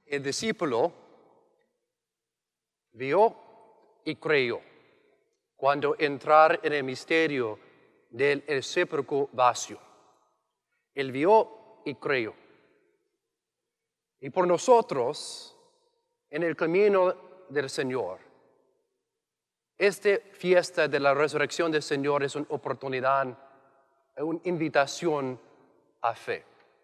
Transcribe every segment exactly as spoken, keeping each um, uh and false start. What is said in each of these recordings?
El discípulo vio y creyó cuando entrar en el misterio del sepulcro vacío. Él vio y creyó. Y por nosotros, en el camino del Señor, esta fiesta de la resurrección del Señor es una oportunidad, una invitación a fe.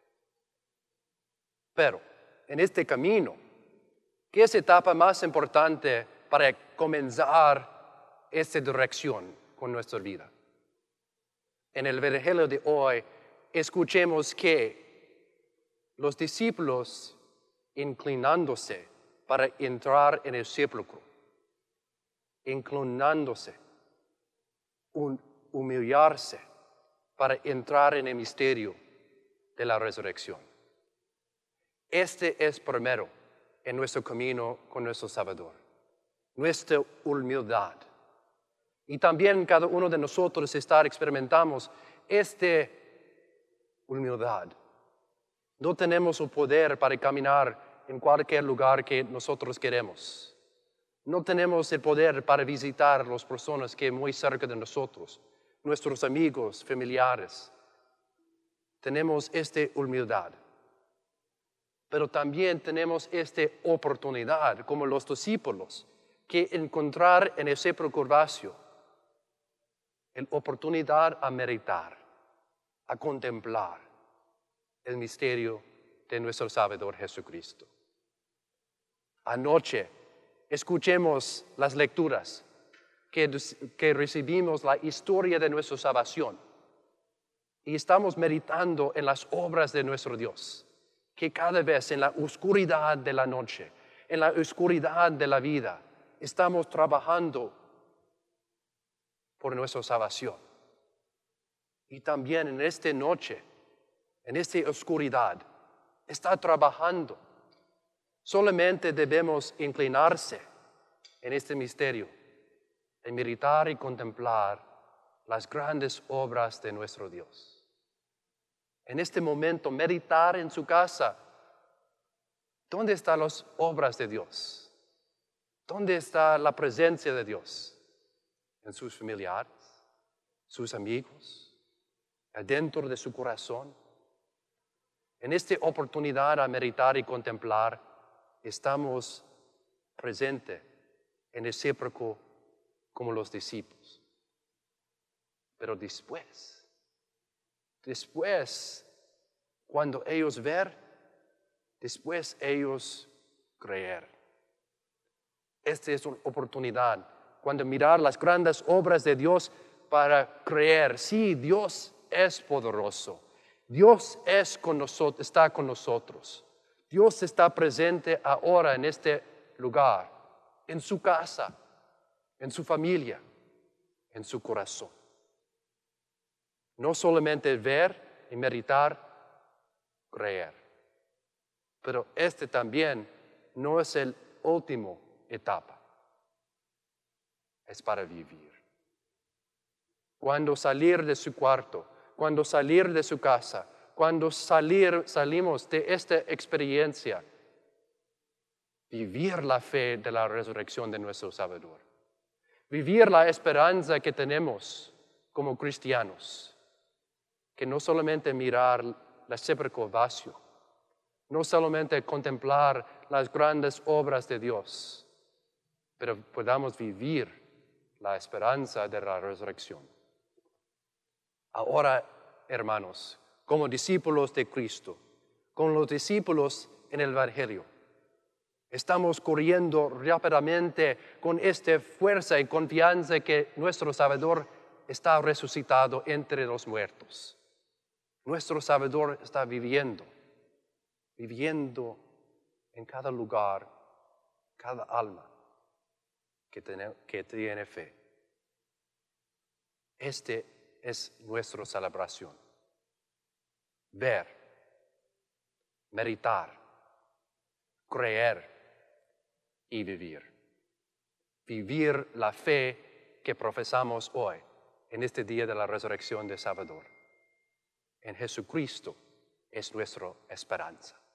Pero en este camino, ¿qué es la etapa más importante para comenzar esta dirección con nuestra vida? En el Evangelio de hoy, escuchemos que los discípulos inclinándose para entrar en el sepulcro, inclinándose, un, humillarse para entrar en el misterio de la resurrección. Este es primero en nuestro camino con nuestro Salvador, nuestra humildad. Y también cada uno de nosotros está experimentamos esta humildad. No tenemos el poder para caminar en cualquier lugar que nosotros queremos. No tenemos el poder para visitar las personas que muy cerca de nosotros, nuestros amigos, familiares. Tenemos esta humildad. Pero también tenemos esta oportunidad, como los discípulos, que encontrar en el sepulcro vacío, la oportunidad a meditar, a contemplar el misterio de nuestro Salvador Jesucristo. Anoche escuchemos las lecturas que, que recibimos la historia de nuestra salvación y estamos meditando en las obras de nuestro Dios, que cada vez en la oscuridad de la noche, en la oscuridad de la vida, estamos trabajando por nuestra salvación. Y también en esta noche, en esta oscuridad, está trabajando. Solamente debemos inclinarse en este misterio, en meditar y contemplar las grandes obras de nuestro Dios. En este momento, meditar en su casa. ¿Dónde están las obras de Dios? ¿Dónde está la presencia de Dios? ¿En sus familiares? ¿Sus amigos? ¿Adentro de su corazón? En esta oportunidad a meditar y contemplar, estamos presentes en el sepulcro como los discípulos. Pero después, después, cuando ellos ver, después ellos creer. Esta es una oportunidad, cuando mirar las grandes obras de Dios para creer. Sí, Dios es poderoso. Dios es con nosotros, está con nosotros. Dios está presente ahora en este lugar, en su casa, en su familia, en su corazón. No solamente ver y meditar, creer. Pero este también no es el último etapa. Es para vivir. Cuando salir de su cuarto, cuando salir de su casa, cuando salir, salimos de esta experiencia, vivir la fe de la resurrección de nuestro Salvador. Vivir la esperanza que tenemos como cristianos. Que no solamente mirar la sepulcro vacío, no solamente contemplar las grandes obras de Dios, pero podamos vivir la esperanza de la resurrección. Ahora, hermanos, como discípulos de Cristo, como los discípulos en el Evangelio, estamos corriendo rápidamente con esta fuerza y confianza que nuestro Salvador está resucitado entre los muertos. Nuestro Salvador está viviendo, viviendo en cada lugar, cada alma que tiene, que tiene fe. Este es nuestra celebración. Ver, meditar, creer y vivir. Vivir la fe que profesamos hoy, en este día de la resurrección de Salvador. En Jesucristo es nuestra esperanza.